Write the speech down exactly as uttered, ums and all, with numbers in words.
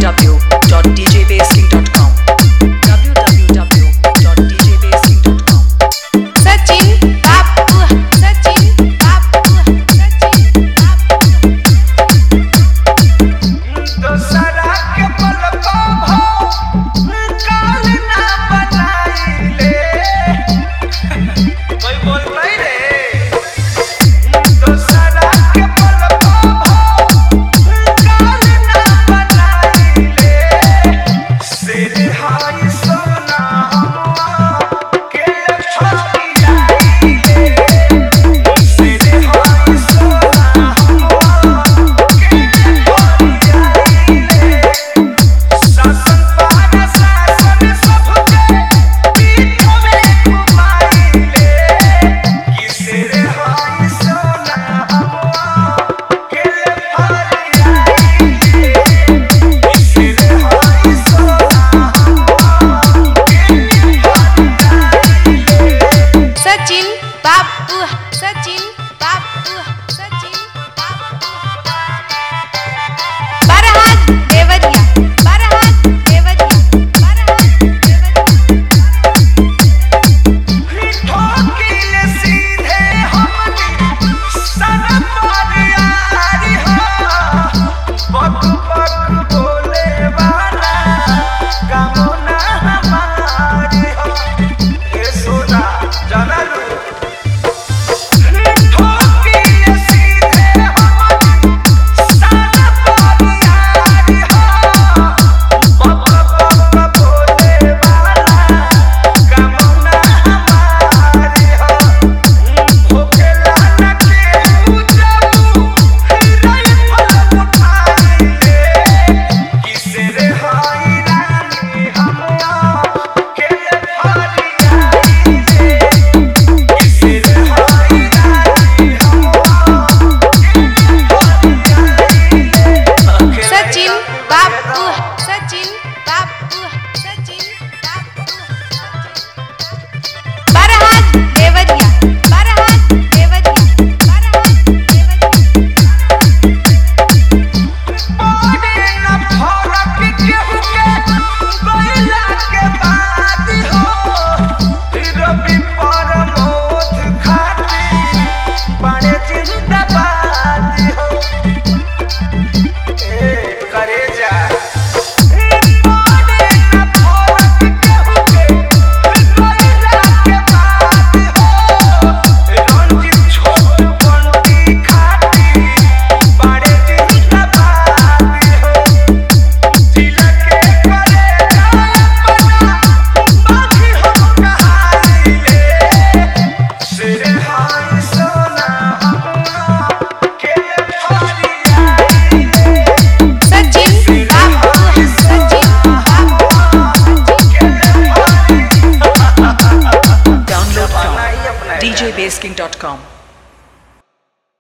w dot d j basking dot com w w w dot d j basking dot com Sachin बापू सचिन बापू सचिन बापू दोसरा के पलको भो काल ना बनाइले कोई बोल नहीं रे दोसरा के पलको भो काल ना बनाइले सिर हाय सोना हुआ के छोड़ी आइले सिर हाय सोना हुआ के छोड़ी आइले शासन पार शासन सबके पीठ में घुमाइले कि सिर हाय सोना हुआ के छोड़ी आइले सिर हाय सोना हुआ के छोड़ी आइले सचिन बापू सचिन बापू सचिन बापू बरहात देवरिया बरहात देवरिया बरहात देवरिया ठोकिले सीधे हमनी सन पर यारी हो बक बक बोले वाला कामो ना हमारी हो ये सोना जाना लू ठोकिले सीधे हमनी सन पर यारी हो बक बक बोले वाला कामो ना हमारी हो भोकेला न केहू जाबू राइफल उठाइले किसे रे हाय रानी हमरा के फाड़ी आइले किसे रे हाय रानी हमरा के सचिन बापू सचिन बापू सचिन बापू बरहात देवरिया बरहात देवरिया बरहात देवरिया बोले न फरक केहू के गइला के बाद हो रवि परमोध खाती बड़े जिंदाबाद हो ए करे जा बोले न फरक केहू के गइला के बाद हो रंजित छोट बंटी खाती बड़े जिंदाबाद हो तिलक के करे जाए अपना बाकी हम कहाइले सिर हाय सोना हमरा के फाड़ी आइले सचिन बापू सचिन बापू के फाड़ी download from अपना ही अपना d j basking dot com